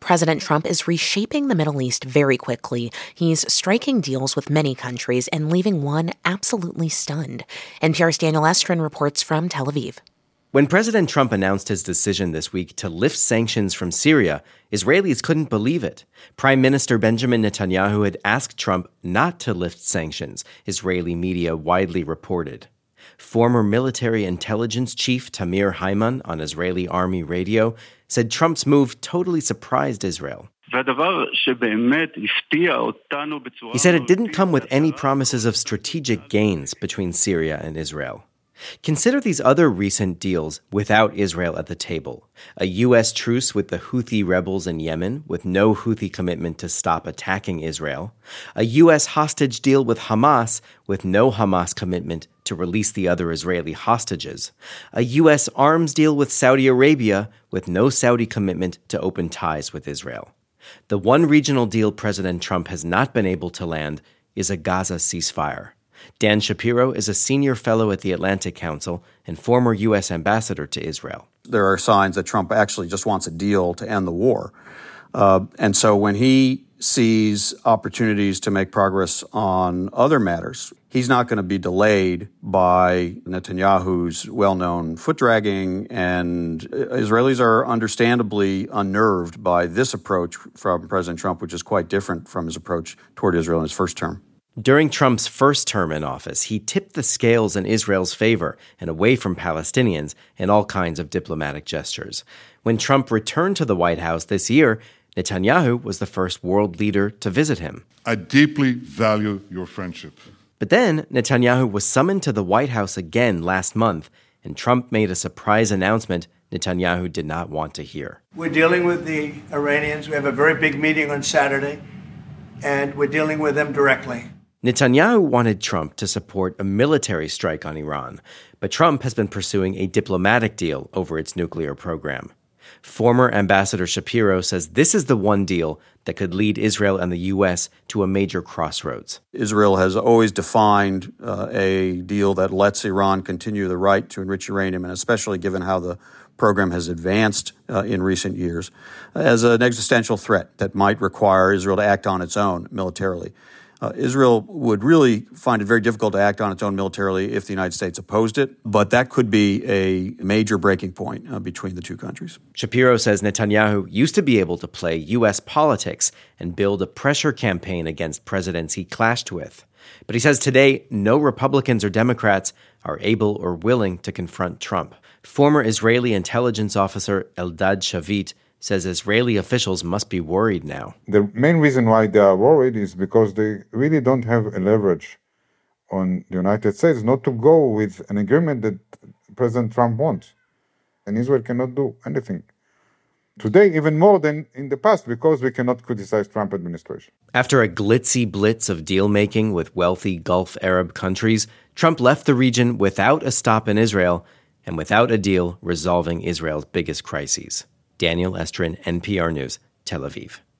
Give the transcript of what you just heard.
President Trump is reshaping the Middle East very quickly. He's striking deals with many countries and leaving one absolutely stunned. NPR's Daniel Estrin reports from Tel Aviv. When President Trump announced his decision this week to lift sanctions from Syria, Israelis couldn't believe it. Prime Minister Benjamin Netanyahu had asked Trump not to lift sanctions, Israeli media widely reported. Former military intelligence chief Tamir Haiman on Israeli army radio said Trump's move totally surprised Israel. He said it didn't come with any promises of strategic gains between Syria and Israel. Consider these other recent deals without Israel at the table. A U.S. truce with the Houthi rebels in Yemen, with no Houthi commitment to stop attacking Israel. A U.S. hostage deal with Hamas, with no Hamas commitment to release the other Israeli hostages. A U.S. arms deal with Saudi Arabia, with no Saudi commitment to open ties with Israel. The one regional deal President Trump has not been able to land is a Gaza ceasefire. Dan Shapiro is a senior fellow at the Atlantic Council and former U.S. ambassador to Israel. There are signs that Trump actually just wants a deal to end the war. And so when he sees opportunities to make progress on other matters, he's not going to be delayed by Netanyahu's well-known foot-dragging, and Israelis are understandably unnerved by this approach from President Trump, which is quite different from his approach toward Israel in his first term. During Trump's first term in office, he tipped the scales in Israel's favor and away from Palestinians in all kinds of diplomatic gestures. When Trump returned to the White House this year, Netanyahu was the first world leader to visit him. I deeply value your friendship. But then Netanyahu was summoned to the White House again last month, and Trump made a surprise announcement Netanyahu did not want to hear. We're dealing with the Iranians. We have a very big meeting on Saturday, and we're dealing with them directly. Netanyahu wanted Trump to support a military strike on Iran, but Trump has been pursuing a diplomatic deal over its nuclear program. Former Ambassador Shapiro says this is the one deal that could lead Israel and the U.S. to a major crossroads. Israel has always defined a deal that lets Iran continue the right to enrich uranium, and especially given how the program has advanced in recent years, as an existential threat that might require Israel to act on its own militarily. Israel would really find it very difficult to act on its own militarily if the United States opposed it, but that could be a major breaking point between the two countries. Shapiro says Netanyahu used to be able to play U.S. politics and build a pressure campaign against presidents he clashed with. But he says today no Republicans or Democrats are able or willing to confront Trump. Former Israeli intelligence officer Eldad Shavit says Israeli officials must be worried now. The main reason why they are worried is because they really don't have a leverage on the United States not to go with an agreement that President Trump wants. And Israel cannot do anything. Today, even more than in the past, because we cannot criticize Trump administration. After a glitzy blitz of deal-making with wealthy Gulf Arab countries, Trump left the region without a stop in Israel and without a deal resolving Israel's biggest crises. Daniel Estrin, NPR News, Tel Aviv.